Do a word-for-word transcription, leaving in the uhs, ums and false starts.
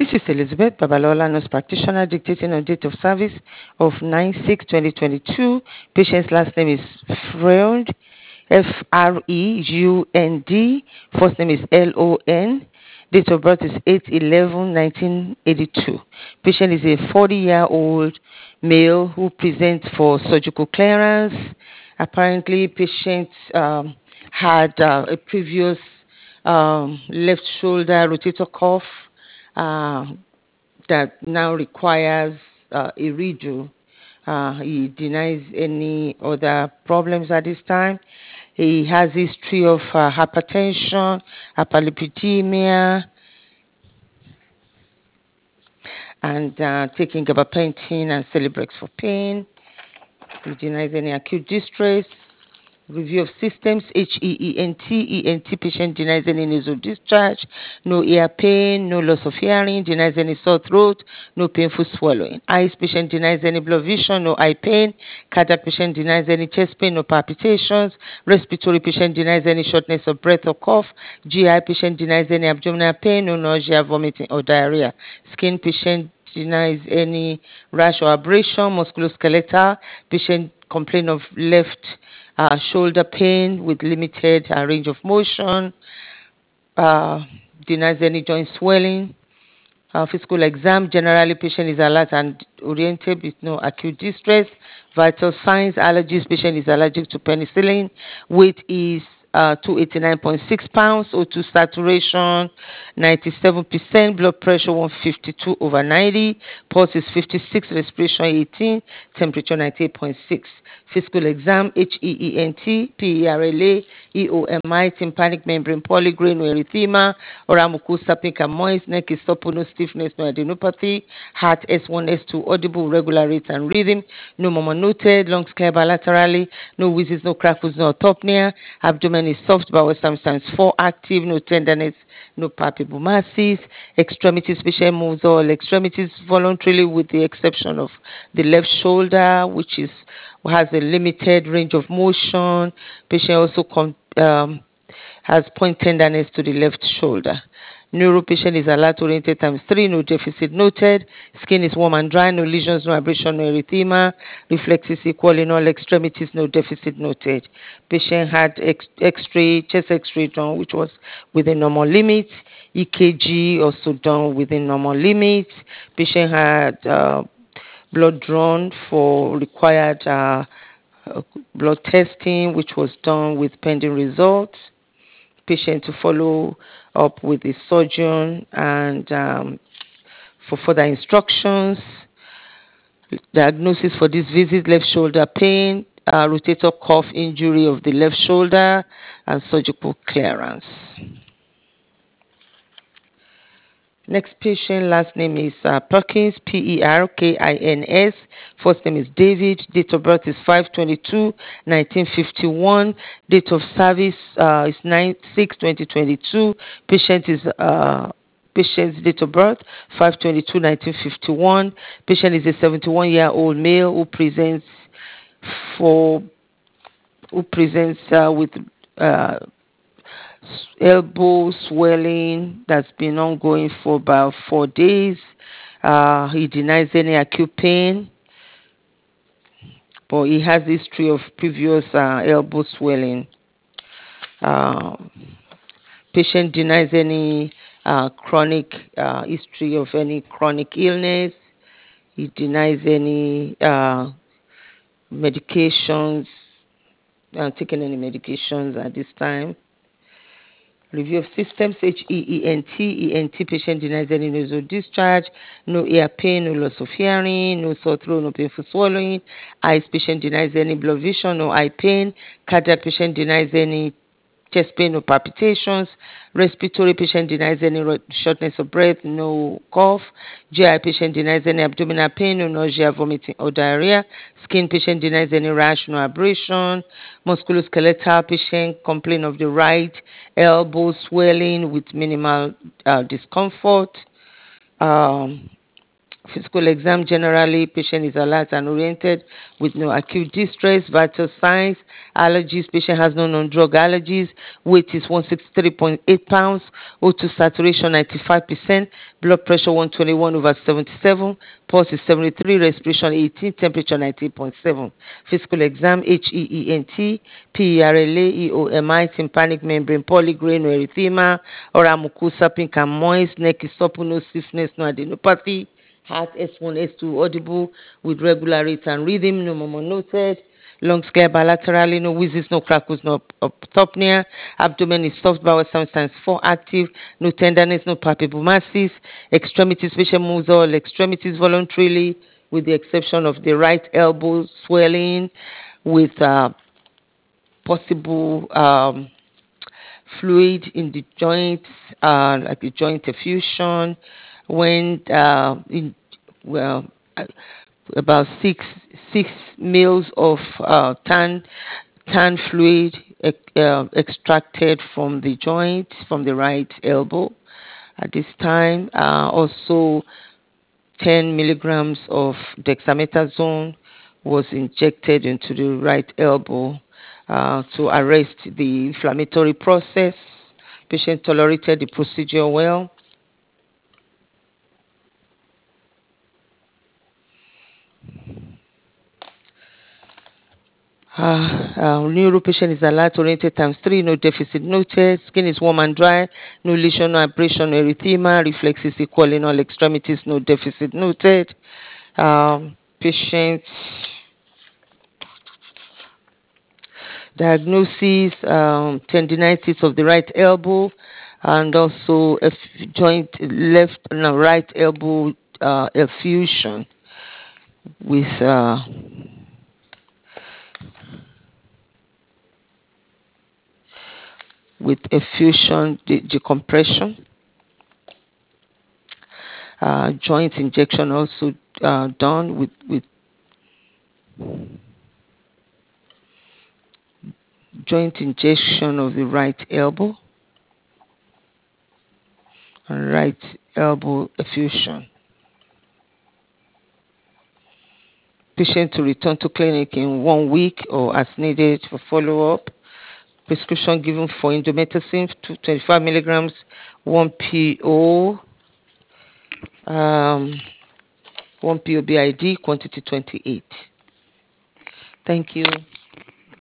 This is Elizabeth Babalola, nurse practitioner, dictating on date of service of nine six twenty twenty-two. Patient's last name is Freund, F R E U N D. First name is L O N. Date of birth is eight eleven nineteen eighty-two. Patient is a forty-year-old male who presents for surgical clearance. Apparently, patient um, had uh, a previous um, left shoulder rotator cuff uh, that now requires uh, a redo. Uh, he denies any other problems at this time. He has history of uh, hypertension, hyperlipidemia, and uh, taking gabapentin and Celebrex for pain. He denies any acute distress. Review of systems, H E E N T, E N T patient denies any nasal discharge, no ear pain, no loss of hearing, denies any sore throat, no painful swallowing. Eyes patient denies any blurred vision, no eye pain. Cardiac patient denies any chest pain, no palpitations. Respiratory patient denies any shortness of breath or cough. G I patient denies any abdominal pain, no nausea, vomiting or diarrhea. Skin patient denies any rash or abrasion. Musculoskeletal patient complain of left uh, shoulder pain with limited uh, range of motion, uh, denies any joint swelling. Uh, physical exam, generally patient is alert and oriented with no acute distress. Vital signs, allergies, patient is allergic to penicillin. Weight is uh, two hundred eighty-nine point six pounds. O two saturation ninety-seven percent. Blood pressure one fifty-two over ninety. Pulse is fifty-six. Respiration eighteen. Temperature ninety-eight point six. Physical exam, H E E N T, P E R L A, E O M I, tympanic membrane polygrain, erythema, oral mucosa pink and moist, neck is supple, no stiffness, no adenopathy, heart S one, S two, audible, regular rate and rhythm, no murmur noted, lungs clear bilaterally, no wheezes, no crackles, no autopnea, abdomen is soft, bowel sometimes four, active, no tenderness, no palpable masses, extremities, patient moves all extremities voluntarily with the exception of the left shoulder, which is has a limited range of motion. Patient also com- um, has point tenderness to the left shoulder. Neuro patient is alert oriented times three, no deficit noted. Skin is warm and dry, no lesions, no abrasion, no erythema. Reflexes equal in all extremities, no deficit noted. Patient had X- X-ray, chest X-ray done, which was within normal limits. E K G also done within normal limits. Patient had uh, blood drawn for required uh, uh, blood testing, which was done with pending results. Patient to follow up with the surgeon and um, for further instructions. Diagnosis for this visit: left shoulder pain, uh, rotator cuff injury of the left shoulder, and surgical clearance. Next patient, last name is uh, Perkins, P E R K I N S. First name is David. Date of birth is five twenty-two nineteen fifty-one. Date of service uh, is nine six twenty twenty-two. Patient is uh, patient's date of birth five twenty-two nineteen fifty-one. Patient is a seventy-one-year-old male who presents for who presents uh, with uh, elbow swelling that's been ongoing for about four days. Uh, he denies any acute pain, but he has history of previous uh, elbow swelling. Um, patient denies any uh, chronic uh, history of any chronic illness. He denies any uh, medications, uh, taking any medications at this time. Review of systems, H E E N T, E N T patient denies any nasal discharge, no ear pain, no loss of hearing, no sore throat, no painful swallowing. Eyes patient denies any blurred vision, no eye pain. Cardiac patient denies any chest pain, no palpitations. Respiratory patient denies any ro- shortness of breath, no cough. G I patient denies any abdominal pain, no nausea, vomiting or diarrhea. Skin patient denies any rash, no abrasion. Musculoskeletal patient complain of the right elbow swelling with minimal uh, discomfort. Um, Physical exam generally, patient is alert and oriented with no acute distress. Vital signs, allergies, patient has no non-drug allergies. Weight is one hundred sixty-three point eight pounds. O two saturation ninety-five percent. Blood pressure one twenty-one over seventy-seven. Pulse is seventy-three. Respiration eighteen. Temperature ninety-eight point seven. Physical exam, H E E N T, P E R L A, E O M I, tympanic membrane, polygrain, no erythema, oral mucosa, pink and moist, neck is supple, no stiffness, no adenopathy. Heart S one, S two audible with regular rate and rhythm, no murmur noted. Lungs clear bilaterally, no wheezes, no crackles, no apoptopnia. Abdomen is soft, bowel sounds times four active, no tenderness, no palpable masses. Extremities, patient moves all extremities voluntarily with the exception of the right elbow swelling with uh, possible um, fluid in the joints, uh, like a joint effusion. When uh, in, well, uh, about six six mils of uh, tan tan fluid uh, extracted from the joint from the right elbow at this time. Uh, also, ten milligrams of dexamethasone was injected into the right elbow uh, to arrest the inflammatory process. Patient tolerated the procedure well. Uh, uh, neuro patient is alert, oriented times three, no deficit noted. Skin is warm and dry, no lesion, no abrasion, no erythema. Reflexes equal in all extremities, no deficit noted. Um, patient diagnosis, um, tendinitis of the right elbow, and also a joint left and right elbow uh, effusion with uh, with effusion de- decompression. Uh, joint injection also uh, done with, with joint injection of the right elbow and right elbow effusion. Patient to return to clinic in one week or as needed for follow-up. Prescription given for indomethacin, twenty-five milligrams, one P O, um, one P O B I D, quantity twenty-eight. Thank you.